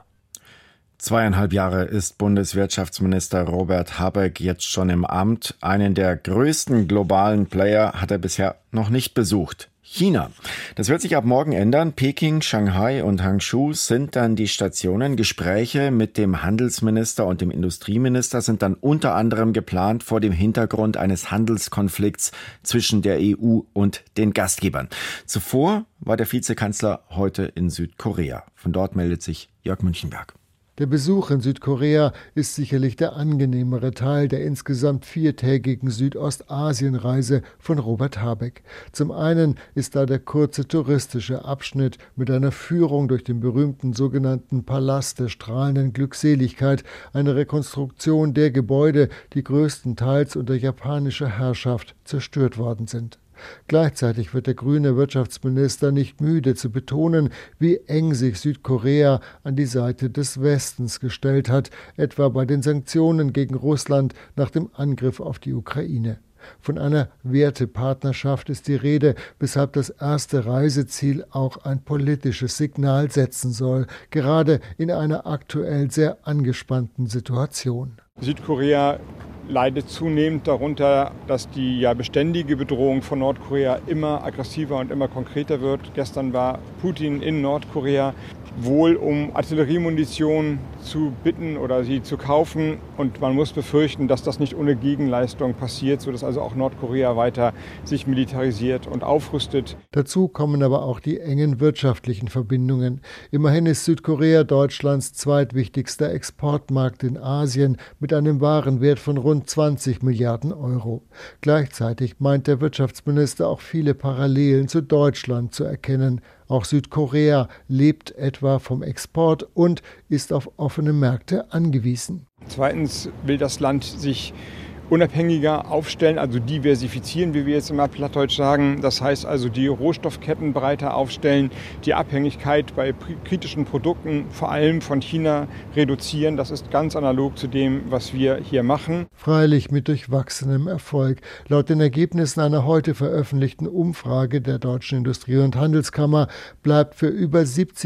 2,5 Jahre ist Bundeswirtschaftsminister Robert Habeck jetzt schon im Amt. Einen der größten globalen Player hat er bisher noch nicht besucht. China. Das wird sich ab morgen ändern. Peking, Shanghai und Hangzhou sind dann die Stationen. Gespräche mit dem Handelsminister und dem Industrieminister sind dann unter anderem geplant vor dem Hintergrund eines Handelskonflikts zwischen der EU und den Gastgebern. Zuvor war der Vizekanzler heute in Südkorea. Von dort meldet sich Jörg Münchenberg. Der Besuch in Südkorea ist sicherlich der angenehmere Teil der insgesamt 4-tägigen Südostasienreise von Robert Habeck. Zum einen ist da der kurze touristische Abschnitt mit einer Führung durch den berühmten sogenannten Palast der strahlenden Glückseligkeit, eine Rekonstruktion der Gebäude, die größtenteils unter japanischer Herrschaft zerstört worden sind. Gleichzeitig wird der grüne Wirtschaftsminister nicht müde zu betonen, wie eng sich Südkorea an die Seite des Westens gestellt hat, etwa bei den Sanktionen gegen Russland nach dem Angriff auf die Ukraine. Von einer Wertepartnerschaft ist die Rede, weshalb das erste Reiseziel auch ein politisches Signal setzen soll, gerade in einer aktuell sehr angespannten Situation. Südkorea leidet zunehmend darunter, dass die beständige Bedrohung von Nordkorea immer aggressiver und immer konkreter wird. Gestern war Putin in Nordkorea, wohl um Artilleriemunition zu bitten oder sie zu kaufen. Und man muss befürchten, dass das nicht ohne Gegenleistung passiert, sodass also auch Nordkorea weiter sich militarisiert und aufrüstet. Dazu kommen aber auch die engen wirtschaftlichen Verbindungen. Immerhin ist Südkorea Deutschlands zweitwichtigster Exportmarkt in Asien mit einem Warenwert von rund 20 Milliarden Euro. Gleichzeitig meint der Wirtschaftsminister auch viele Parallelen zu Deutschland zu erkennen. Auch Südkorea lebt etwa vom Export und ist auf offene Märkte angewiesen. Zweitens will das Land sich unabhängiger aufstellen, also diversifizieren, wie wir jetzt immer plattdeutsch sagen. Das heißt also die Rohstoffketten breiter aufstellen, die Abhängigkeit bei kritischen Produkten, vor allem von China, reduzieren. Das ist ganz analog zu dem, was wir hier machen. Freilich mit durchwachsenem Erfolg. Laut den Ergebnissen einer heute veröffentlichten Umfrage der Deutschen Industrie- und Handelskammer bleibt für über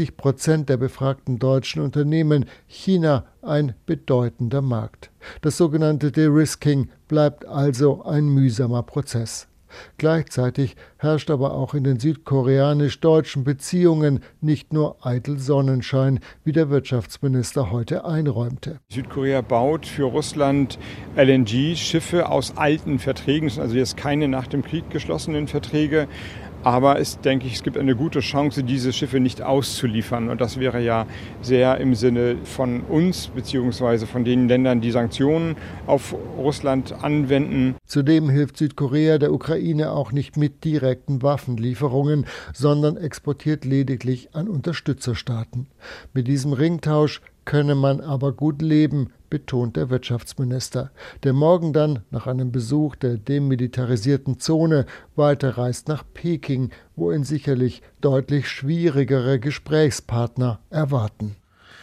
70% der befragten deutschen Unternehmen China ein bedeutender Markt. Das sogenannte De-Risking bleibt also ein mühsamer Prozess. Gleichzeitig herrscht aber auch in den südkoreanisch-deutschen Beziehungen nicht nur eitel Sonnenschein, wie der Wirtschaftsminister heute einräumte. Südkorea baut für Russland LNG-Schiffe aus alten Verträgen, also jetzt keine nach dem Krieg geschlossenen Verträge. Aber es gibt eine gute Chance, diese Schiffe nicht auszuliefern. Und das wäre ja sehr im Sinne von uns bzw. von den Ländern, die Sanktionen auf Russland anwenden. Zudem hilft Südkorea der Ukraine auch nicht mit direkten Waffenlieferungen, sondern exportiert lediglich an Unterstützerstaaten. Mit diesem Ringtausch könne man aber gut leben, betont der Wirtschaftsminister, der morgen dann nach einem Besuch der demilitarisierten Zone weiterreist nach Peking, wo ihn sicherlich deutlich schwierigere Gesprächspartner erwarten.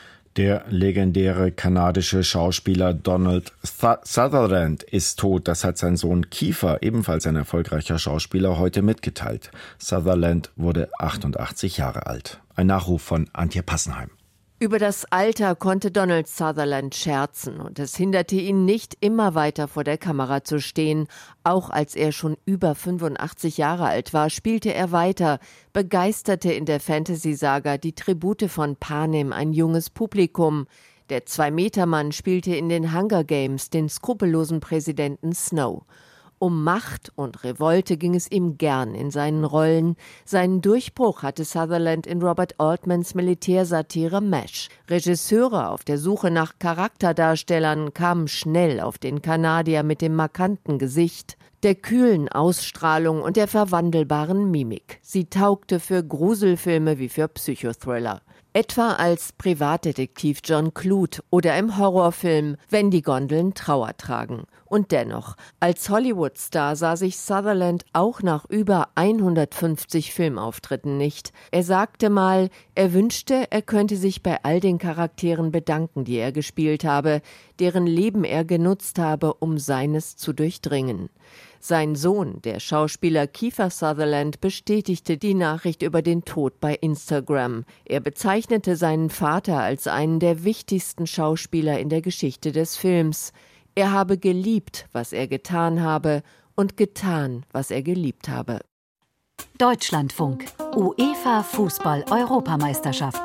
Der legendäre kanadische Schauspieler Donald Sutherland ist tot. Das hat sein Sohn Kiefer, ebenfalls ein erfolgreicher Schauspieler, heute mitgeteilt. Sutherland wurde 88 Jahre alt. Ein Nachruf von Antje Passenheim. Über das Alter konnte Donald Sutherland scherzen und es hinderte ihn nicht, immer weiter vor der Kamera zu stehen. Auch als er schon über 85 Jahre alt war, spielte er weiter, begeisterte in der Fantasy-Saga Die Tribute von Panem ein junges Publikum. Der 2-Meter-Mann spielte in den Hunger Games den skrupellosen Präsidenten Snow. Um Macht und Revolte ging es ihm gern in seinen Rollen. Seinen Durchbruch hatte Sutherland in Robert Altmans Militärsatire MASH. Regisseure auf der Suche nach Charakterdarstellern kamen schnell auf den Kanadier mit dem markanten Gesicht, der kühlen Ausstrahlung und der verwandelbaren Mimik. Sie taugte für Gruselfilme wie für Psychothriller. Etwa als Privatdetektiv John Clute oder im Horrorfilm Wenn die Gondeln Trauer tragen. Und dennoch, als Hollywood-Star sah sich Sutherland auch nach über 150 Filmauftritten nicht. Er sagte mal, er wünschte, er könnte sich bei all den Charakteren bedanken, die er gespielt habe, deren Leben er genutzt habe, um seines zu durchdringen. Sein Sohn, der Schauspieler Kiefer Sutherland, bestätigte die Nachricht über den Tod bei Instagram. Er bezeichnete seinen Vater als einen der wichtigsten Schauspieler in der Geschichte des Films. Er habe geliebt, was er getan habe, und getan, was er geliebt habe. Deutschlandfunk. UEFA Fußball-Europameisterschaft.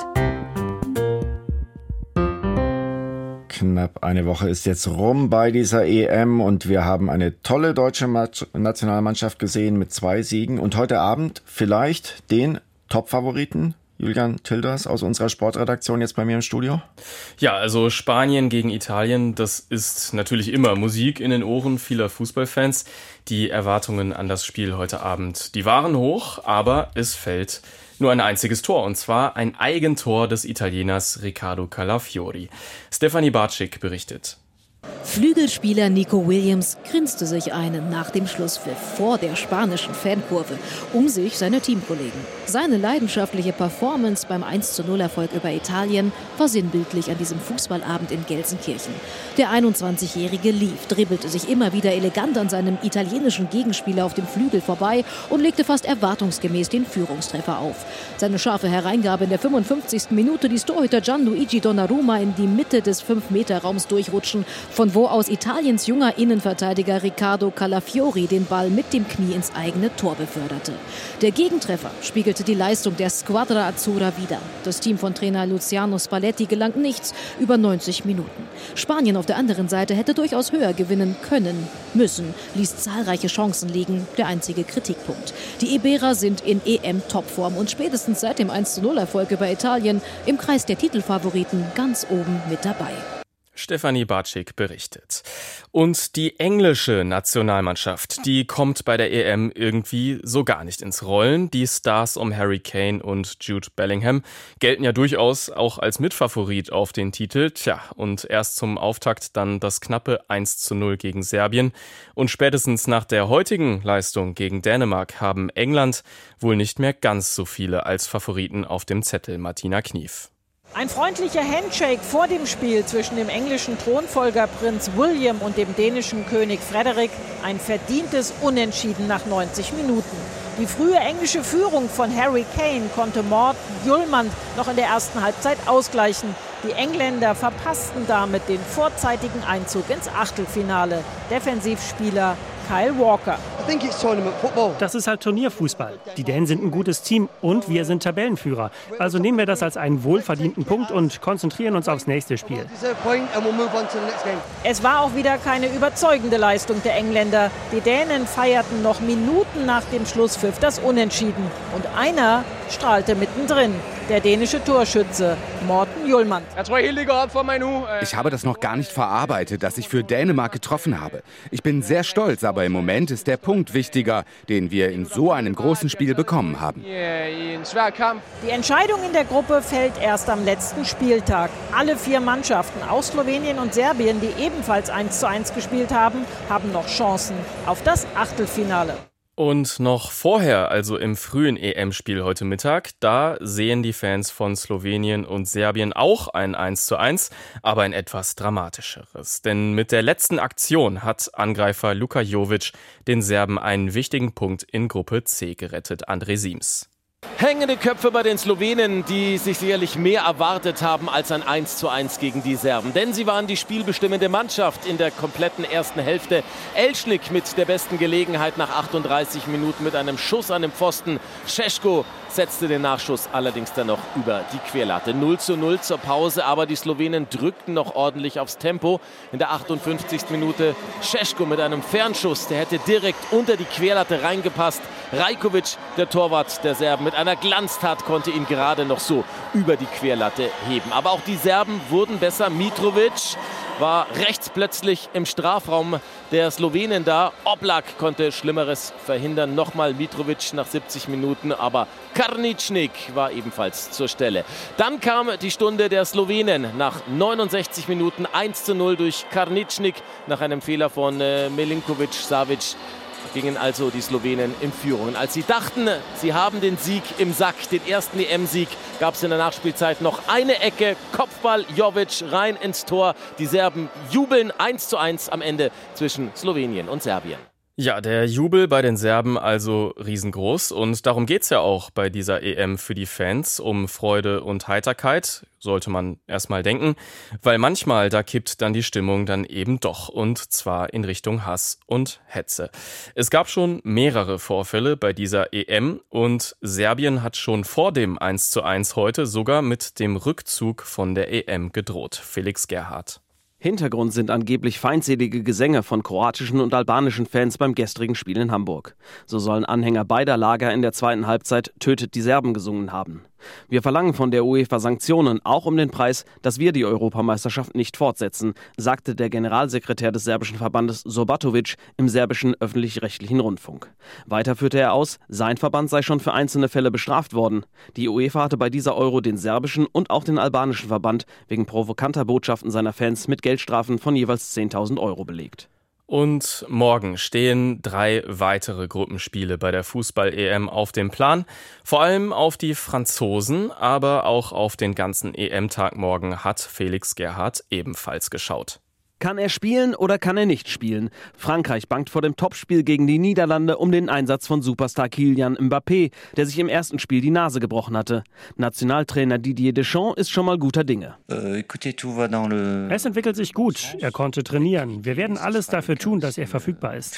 Knapp eine Woche ist jetzt rum bei dieser EM und wir haben eine tolle deutsche Nationalmannschaft gesehen mit 2 Siegen und heute Abend vielleicht den Top-Favoriten. Julian Tilders aus unserer Sportredaktion jetzt bei mir im Studio. Ja, also Spanien gegen Italien, das ist natürlich immer Musik in den Ohren vieler Fußballfans. Die Erwartungen an das Spiel heute Abend, die waren hoch, aber es fällt nur ein einziges Tor, und zwar ein Eigentor des Italieners Riccardo Calafiori. Stefanie Bartschik berichtet. Flügelspieler Nico Williams grinste sich einen nach dem Schlusspfiff vor der spanischen Fankurve, um sich seine Teamkollegen. Seine leidenschaftliche Performance beim 1:0-Erfolg über Italien war sinnbildlich an diesem Fußballabend in Gelsenkirchen. Der 21-Jährige lief, dribbelte sich immer wieder elegant an seinem italienischen Gegenspieler auf dem Flügel vorbei und legte fast erwartungsgemäß den Führungstreffer auf. Seine scharfe Hereingabe in der 55. Minute ließ Torhüter Gianluigi Donnarumma in die Mitte des 5-Meter-Raums durchrutschen, von wo aus Italiens junger Innenverteidiger Riccardo Calafiori den Ball mit dem Knie ins eigene Tor beförderte. Der Gegentreffer spiegelte die Leistung der Squadra Azzurra wider. Das Team von Trainer Luciano Spalletti gelang nichts über 90 Minuten. Spanien auf der anderen Seite hätte durchaus höher gewinnen können, müssen, ließ zahlreiche Chancen liegen, der einzige Kritikpunkt. Die Iberer sind in EM-Topform und spätestens seit dem 1:0-Erfolg über Italien im Kreis der Titelfavoriten ganz oben mit dabei. Stefanie Bartschik berichtet. Und die englische Nationalmannschaft, die kommt bei der EM irgendwie so gar nicht ins Rollen. Die Stars um Harry Kane und Jude Bellingham gelten ja durchaus auch als Mitfavorit auf den Titel. Tja, und erst zum Auftakt dann das knappe 1:0 gegen Serbien. Und spätestens nach der heutigen Leistung gegen Dänemark haben England wohl nicht mehr ganz so viele als Favoriten auf dem Zettel. Martina Knief. Ein freundlicher Handshake vor dem Spiel zwischen dem englischen Thronfolger Prinz William und dem dänischen König Frederik. Ein verdientes Unentschieden nach 90 Minuten. Die frühe englische Führung von Harry Kane konnte Morten Hjulmand noch in der ersten Halbzeit ausgleichen. Die Engländer verpassten damit den vorzeitigen Einzug ins Achtelfinale. Defensivspieler Kyle Walker. Das ist halt Turnierfußball. Die Dänen sind ein gutes Team und wir sind Tabellenführer. Also nehmen wir das als einen wohlverdienten Punkt und konzentrieren uns aufs nächste Spiel. Es war auch wieder keine überzeugende Leistung der Engländer. Die Dänen feierten noch Minuten nach dem Schlusspfiff das Unentschieden. Und einer strahlte mittendrin. Der dänische Torschütze Morten Hjulmand. Ich habe das noch gar nicht verarbeitet, dass ich für Dänemark getroffen habe. Ich bin sehr stolz, aber im Moment ist der Punkt wichtiger, den wir in so einem großen Spiel bekommen haben. Die Entscheidung in der Gruppe fällt erst am letzten Spieltag. Alle 4 Mannschaften aus Slowenien und Serbien, die ebenfalls 1:1 gespielt haben, haben noch Chancen auf das Achtelfinale. Und noch vorher, also im frühen EM-Spiel heute Mittag, da sehen die Fans von Slowenien und Serbien auch ein 1:1, aber ein etwas dramatischeres. Denn mit der letzten Aktion hat Angreifer Luka Jovic den Serben einen wichtigen Punkt in Gruppe C gerettet. André Siems. Hängende Köpfe bei den Slowenen, die sich sicherlich mehr erwartet haben als ein 1:1 gegen die Serben. Denn sie waren die spielbestimmende Mannschaft in der kompletten ersten Hälfte. Elschnik mit der besten Gelegenheit nach 38 Minuten mit einem Schuss an den Pfosten. Šeško setzte den Nachschuss allerdings dann noch über die Querlatte. 0:0 zur Pause, aber die Slowenen drückten noch ordentlich aufs Tempo. In der 58. Minute Šeško mit einem Fernschuss, der hätte direkt unter die Querlatte reingepasst. Rajkovic, der Torwart der Serben, mit einer Glanztat konnte ihn gerade noch so über die Querlatte heben. Aber auch die Serben wurden besser. Mitrovic war rechts plötzlich im Strafraum der Slowenen da. Oblak konnte Schlimmeres verhindern. Nochmal Mitrovic nach 70 Minuten, aber Karničnik war ebenfalls zur Stelle. Dann kam die Stunde der Slowenen nach 69 Minuten 1:0 durch Karničnik nach einem Fehler von Milinković-Savić. Gingen also die Slowenen in Führung. Als sie dachten, sie haben den Sieg im Sack, den ersten EM-Sieg, gab es in der Nachspielzeit noch eine Ecke. Kopfball, Jovic rein ins Tor. Die Serben jubeln 1:1 am Ende zwischen Slowenien und Serbien. Ja, der Jubel bei den Serben also riesengroß und darum geht's ja auch bei dieser EM für die Fans, um Freude und Heiterkeit, sollte man erstmal denken, weil manchmal da kippt dann die Stimmung dann eben doch und zwar in Richtung Hass und Hetze. Es gab schon mehrere Vorfälle bei dieser EM und Serbien hat schon vor dem 1:1 heute sogar mit dem Rückzug von der EM gedroht. Felix Gerhardt. Hintergrund sind angeblich feindselige Gesänge von kroatischen und albanischen Fans beim gestrigen Spiel in Hamburg. So sollen Anhänger beider Lager in der zweiten Halbzeit "Tötet die Serben" gesungen haben. Wir verlangen von der UEFA Sanktionen, auch um den Preis, dass wir die Europameisterschaft nicht fortsetzen, sagte der Generalsekretär des serbischen Verbandes Sobatovic im serbischen öffentlich-rechtlichen Rundfunk. Weiter führte er aus, sein Verband sei schon für einzelne Fälle bestraft worden. Die UEFA hatte bei dieser Euro den serbischen und auch den albanischen Verband wegen provokanter Botschaften seiner Fans mit Geldstrafen von jeweils 10.000 Euro belegt. Und morgen stehen 3 weitere Gruppenspiele bei der Fußball-EM auf dem Plan. Vor allem auf die Franzosen, aber auch auf den ganzen EM-Tag morgen hat Felix Gerhardt ebenfalls geschaut. Kann er spielen oder kann er nicht spielen? Frankreich bangt vor dem Topspiel gegen die Niederlande um den Einsatz von Superstar Kylian Mbappé, der sich im ersten Spiel die Nase gebrochen hatte. Nationaltrainer Didier Deschamps ist schon mal guter Dinge. Es entwickelt sich gut. Er konnte trainieren. Wir werden alles dafür tun, dass er verfügbar ist.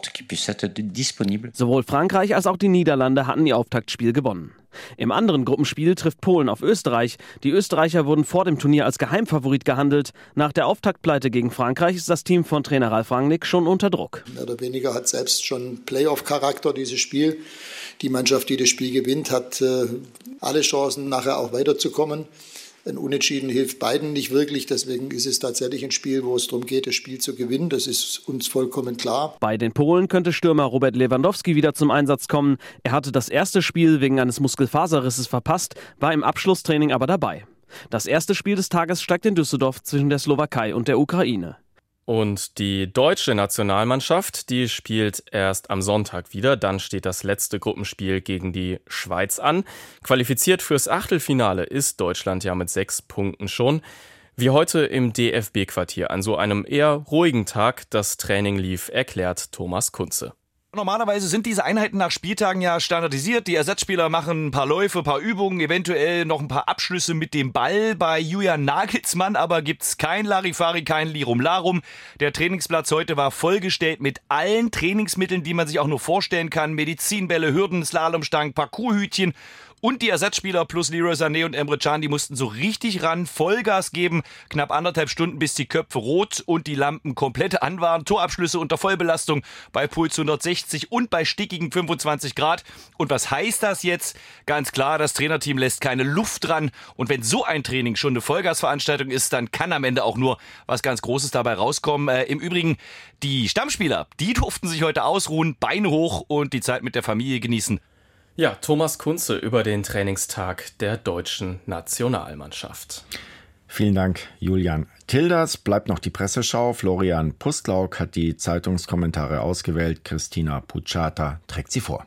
Sowohl Frankreich als auch die Niederlande hatten ihr Auftaktspiel gewonnen. Im anderen Gruppenspiel trifft Polen auf Österreich. Die Österreicher wurden vor dem Turnier als Geheimfavorit gehandelt. Nach der Auftaktpleite gegen Frankreich ist das Team von Trainer Ralf Rangnick schon unter Druck. Mehr oder weniger hat selbst schon Playoff-Charakter dieses Spiel. Die Mannschaft, die das Spiel gewinnt, hat alle Chancen, nachher auch weiterzukommen. Ein Unentschieden hilft beiden nicht wirklich, deswegen ist es tatsächlich ein Spiel, wo es darum geht, das Spiel zu gewinnen. Das ist uns vollkommen klar. Bei den Polen könnte Stürmer Robert Lewandowski wieder zum Einsatz kommen. Er hatte das erste Spiel wegen eines Muskelfaserrisses verpasst, war im Abschlusstraining aber dabei. Das erste Spiel des Tages steigt in Düsseldorf zwischen der Slowakei und der Ukraine. Und die deutsche Nationalmannschaft, die spielt erst am Sonntag wieder. Dann steht das letzte Gruppenspiel gegen die Schweiz an. Qualifiziert fürs Achtelfinale ist Deutschland ja mit 6 Punkten schon. Wie heute im DFB-Quartier an so einem eher ruhigen Tag das Training lief, erklärt Thomas Kunze. Normalerweise sind diese Einheiten nach Spieltagen ja standardisiert. Die Ersatzspieler machen ein paar Läufe, ein paar Übungen, eventuell noch ein paar Abschlüsse mit dem Ball. Bei Julian Nagelsmann aber gibt's kein Larifari, kein Lirum Larum. Der Trainingsplatz heute war vollgestellt mit allen Trainingsmitteln, die man sich auch nur vorstellen kann. Medizinbälle, Hürden, Slalomstangen, Parkourhütchen. Und die Ersatzspieler plus Leroy Sané und Emre Can, die mussten so richtig ran, Vollgas geben. Knapp 1,5 Stunden, bis die Köpfe rot und die Lampen komplett an waren. Torabschlüsse unter Vollbelastung bei Puls 160 und bei stickigen 25 Grad. Und was heißt das jetzt? Ganz klar, das Trainerteam lässt keine Luft dran. Und wenn so ein Training schon eine Vollgasveranstaltung ist, dann kann am Ende auch nur was ganz Großes dabei rauskommen. Im Übrigen, die Stammspieler, die durften sich heute ausruhen, Beine hoch und die Zeit mit der Familie genießen. Ja, Thomas Kunze über den Trainingstag der deutschen Nationalmannschaft. Vielen Dank, Julian. Tilders bleibt noch die Presseschau. Florian Pustlauk hat die Zeitungskommentare ausgewählt. Christina Pucciata trägt sie vor.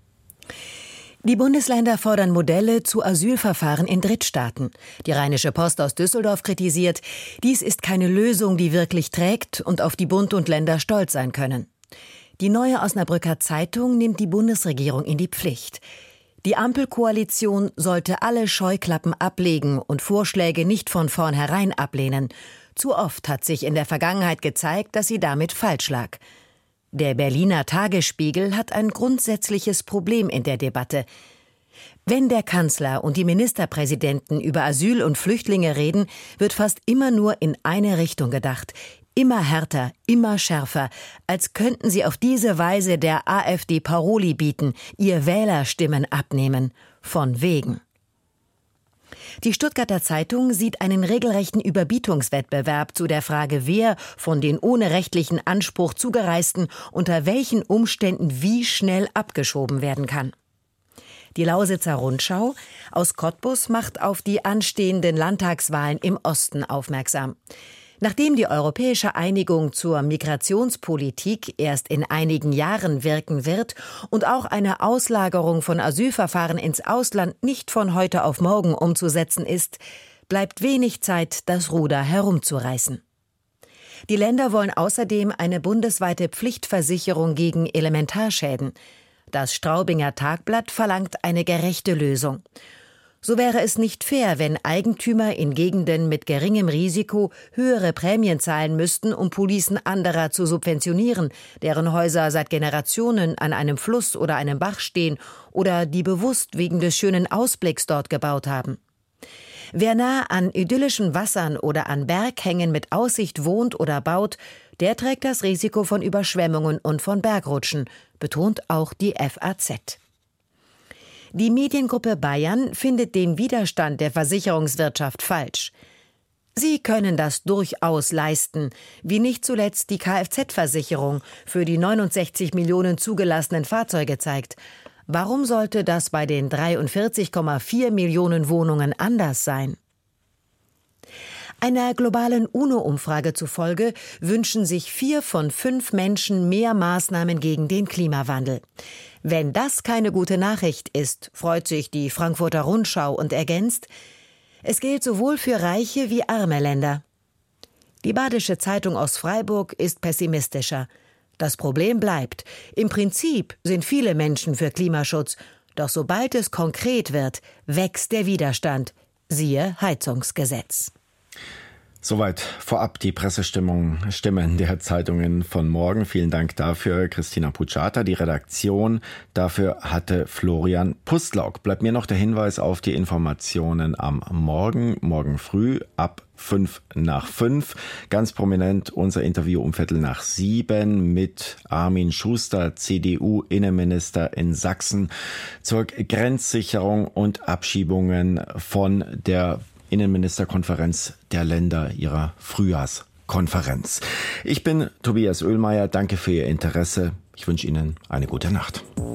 Die Bundesländer fordern Modelle zu Asylverfahren in Drittstaaten. Die Rheinische Post aus Düsseldorf kritisiert, dies ist keine Lösung, die wirklich trägt und auf die Bund und Länder stolz sein können. Die Neue Osnabrücker Zeitung nimmt die Bundesregierung in die Pflicht. Die Ampelkoalition sollte alle Scheuklappen ablegen und Vorschläge nicht von vornherein ablehnen. Zu oft hat sich in der Vergangenheit gezeigt, dass sie damit falsch lag. Der Berliner Tagesspiegel hat ein grundsätzliches Problem in der Debatte. Wenn der Kanzler und die Ministerpräsidenten über Asyl und Flüchtlinge reden, wird fast immer nur in eine Richtung gedacht. Immer härter, immer schärfer, als könnten sie auf diese Weise der AfD Paroli bieten, ihr Wählerstimmen abnehmen. Von wegen. Die Stuttgarter Zeitung sieht einen regelrechten Überbietungswettbewerb zu der Frage, wer von den ohne rechtlichen Anspruch Zugereisten unter welchen Umständen wie schnell abgeschoben werden kann. Die Lausitzer Rundschau aus Cottbus macht auf die anstehenden Landtagswahlen im Osten aufmerksam. Nachdem die europäische Einigung zur Migrationspolitik erst in einigen Jahren wirken wird und auch eine Auslagerung von Asylverfahren ins Ausland nicht von heute auf morgen umzusetzen ist, bleibt wenig Zeit, das Ruder herumzureißen. Die Länder wollen außerdem eine bundesweite Pflichtversicherung gegen Elementarschäden. Das Straubinger Tagblatt verlangt eine gerechte Lösung. So wäre es nicht fair, wenn Eigentümer in Gegenden mit geringem Risiko höhere Prämien zahlen müssten, um Policen anderer zu subventionieren, deren Häuser seit Generationen an einem Fluss oder einem Bach stehen oder die bewusst wegen des schönen Ausblicks dort gebaut haben. Wer nah an idyllischen Wassern oder an Berghängen mit Aussicht wohnt oder baut, der trägt das Risiko von Überschwemmungen und von Bergrutschen, betont auch die FAZ. Die Mediengruppe Bayern findet den Widerstand der Versicherungswirtschaft falsch. Sie können das durchaus leisten, wie nicht zuletzt die Kfz-Versicherung für die 69 Millionen zugelassenen Fahrzeuge zeigt. Warum sollte das bei den 43,4 Millionen Wohnungen anders sein? Einer globalen UNO-Umfrage zufolge wünschen sich 4 von 5 Menschen mehr Maßnahmen gegen den Klimawandel. Wenn das keine gute Nachricht ist, freut sich die Frankfurter Rundschau und ergänzt, es gilt sowohl für reiche wie arme Länder. Die Badische Zeitung aus Freiburg ist pessimistischer. Das Problem bleibt. Im Prinzip sind viele Menschen für Klimaschutz, doch sobald es konkret wird, wächst der Widerstand. Siehe Heizungsgesetz. Soweit vorab die Pressestimmen der Zeitungen von morgen. Vielen Dank dafür, Christina Pucciata. Die Redaktion dafür hatte Florian Pustlauk. Bleibt mir noch der Hinweis auf die Informationen am morgen früh ab 5:05. Ganz prominent unser Interview um 6:15 mit Armin Schuster, CDU-Innenminister in Sachsen, zur Grenzsicherung und Abschiebungen von der Innenministerkonferenz der Länder, ihrer Frühjahrskonferenz. Ich bin Tobias Oehlmeier. Danke für Ihr Interesse. Ich wünsche Ihnen eine gute Nacht.